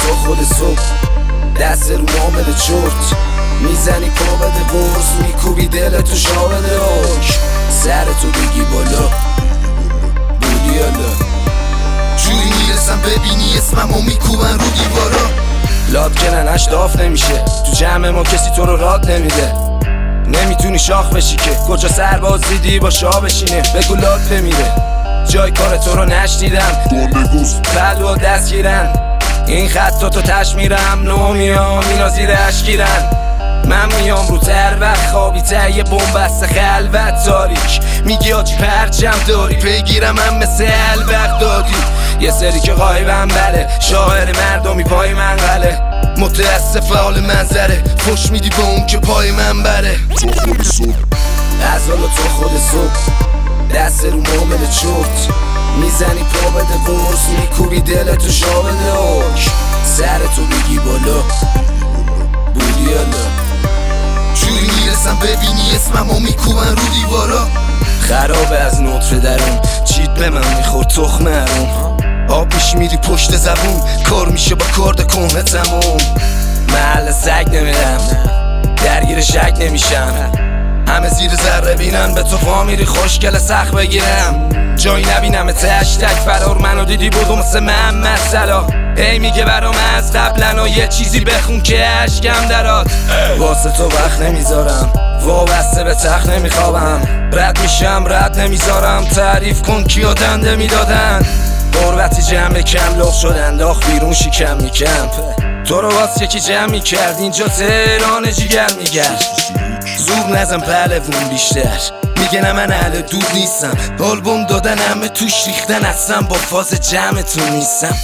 تو خود صبح دست رو معامل چرت میزنی پا بده قرص میکوبی دل تو شا بده آش سر تو بگی بالا بودی حالا جوری میرسم ببینی اسممو میکوبن رو دیوارا لاد کننش داف نمیشه تو جمع ما کسی تو رو راد نمیده نمیتونی شاخ بشی که کجا سرباز دیدی با شاه بشینه بگو لاد بمیره جای کار تو رو نشنیدم بلوا دست گیرن این خطا تو تش میرم نو میام اینا زیر اشگیرن من میام رو تر وقت خوابی یه بومبست خلوت تاریک میگی آجی پرچم داری پیگیرم هم مثل الوقت دادی یه سری که غایبم بله شاعر مردمی پای من غله متاسف حال منظره خوش میدی به اون که پای من بره تو خود صبح از حالا تو خود صبح دست رو معامل چرت میزنی پا بده قرص میکوبی دل تو شا بده آش سر تو بگی بالا بودی حالا جوری میرسم ببینی اسممو میکوبن رو دیوارا خرابه از نطفه درون چیت به من میخورد تخمه هرون آب میشی میری پشت زبون کار میشه با کارد کنه تموم محل سگ نمیرم درگیر شک نمیشم همه زیر ذره بینن به تو پا میری خوشگل سخت بگیرم جایی نبینم تشتک فرار منو دیدی بودم مثل محمد صلاح هی میگه برام از قبلن و یه چیزی بخون که اشکم درات واسه تو وقت نمیذارم وابسته به تخت نمیخوابم رد میشم رد نمیذارم تعریف کن کیا دنده میدادن قربتی جمع کم لغ شدن داخ بیرون شکم میکم تو رو واسه یکی جمع میکرد اینجا تهران جیگر میگرد زور نزم پهلوون بیشتر میگه نه من اهل دود نیستم آلبوم دادن همه توش ریختن اصلا با فاز جمعتون نیستم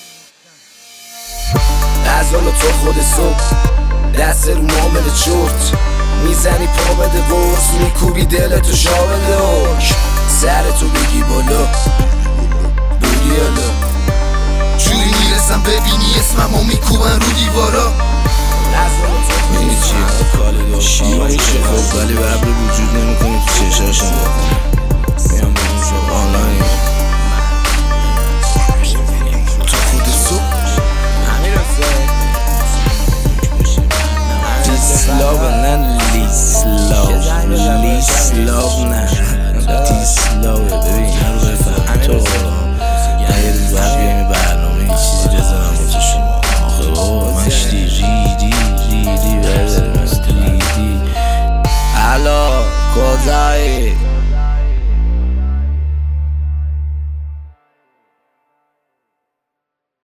از حالا تو خود صبح دست رو معامل چرت میزنی پا بده قرص میکوبی دل تو شا بده آش سر تو بگی بالا بودی حالا جوری میرسم ببینی اسممو میکوبن رو دیوارا میدونی چیه؟ شیما میشه خب ولی به عبر وجود نمیکنی تو چشاشم میام بریم شب آنلاین تو خود صبح دیس لاو نه لیس لاو لیس لاو نه دیس لاو ببین من رو بفهم تو یه روز باید بیایم این برنامه یه چیزی بزنم با تو شما آخه بابا من ریدی ریدی ریدی Aló, cosa